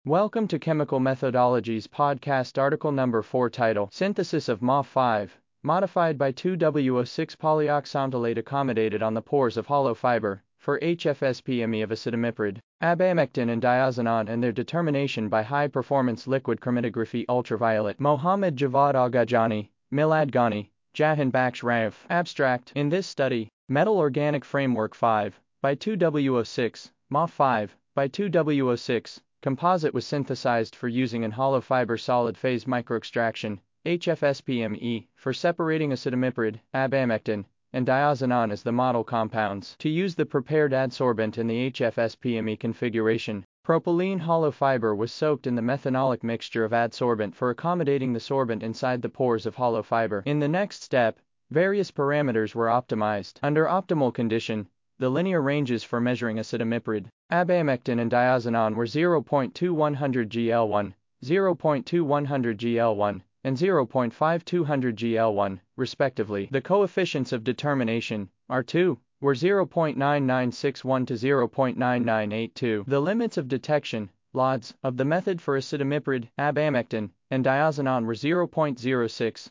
Welcome to Chemical Methodologies Podcast Article Number 4 title Synthesis of MOF5, modified by 2-WO6 polyoxantalate accommodated on the pores of hollow fiber, for HFSPME of acetamiprid, abamectin and diazinon and their determination by high-performance liquid chromatography ultraviolet. Mohammad Javad Aghajani, Milad Ghani, Jahan Baksh Raif. Abstract. In this study, Metal Organic Framework 5, by 2-WO6, MOF5, by 2-WO6, composite was synthesized for using in hollow fiber solid phase microextraction, HFSPME, for separating acetamiprid, abamectin, and diazinon as the model compounds. To use the prepared adsorbent in the HFSPME configuration, propylene hollow fiber was soaked in the methanolic mixture of adsorbent for accommodating the sorbent inside the pores of hollow fiber. In the next step, various parameters were optimized. Under optimal condition, the linear ranges for measuring acetamiprid, abamectin and diazinon were 0.2100 GL1, 0.2100 GL1, and 0.5200 GL1, respectively. The coefficients of determination, R2, were 0.9961 to 0.9982. The limits of detection, LODs, of the method for acetamiprid, abamectin, and diazinon were 0.06,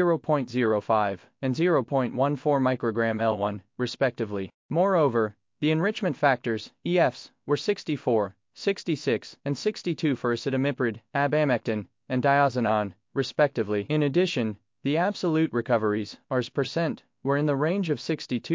0.05, and 0.14 microgram L1, respectively. Moreover, the enrichment factors, EFs, were 64, 66, and 62 for acetamiprid, abamectin, and diazinon, respectively. In addition, the absolute recoveries, Rs%, were in the range of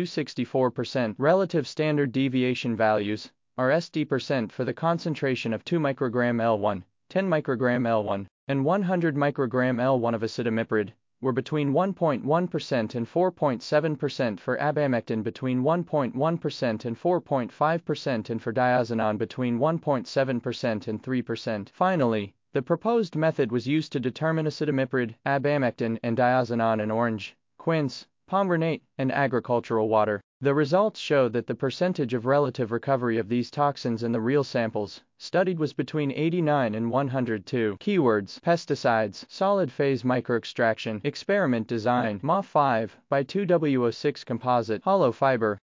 60–64%. Relative standard deviation values, RSD% for the concentration of 2 microgram L1, 10 microgram L1, and 100 microgram L1 of acetamiprid, were between 1.1% and 4.7% for abamectin, between 1.1% and 4.5%, and for diazinon between 1.7% and 3%. Finally, the proposed method was used to determine acetamiprid, abamectin, and diazinon in orange, quince, pomegranate, and agricultural water. The results showed that the percentage of relative recovery of these toxins in the real samples studied was between 89 and 102. Keywords: pesticides, solid phase microextraction, experiment design, MOF5, by 2-WO6 composite, hollow fiber,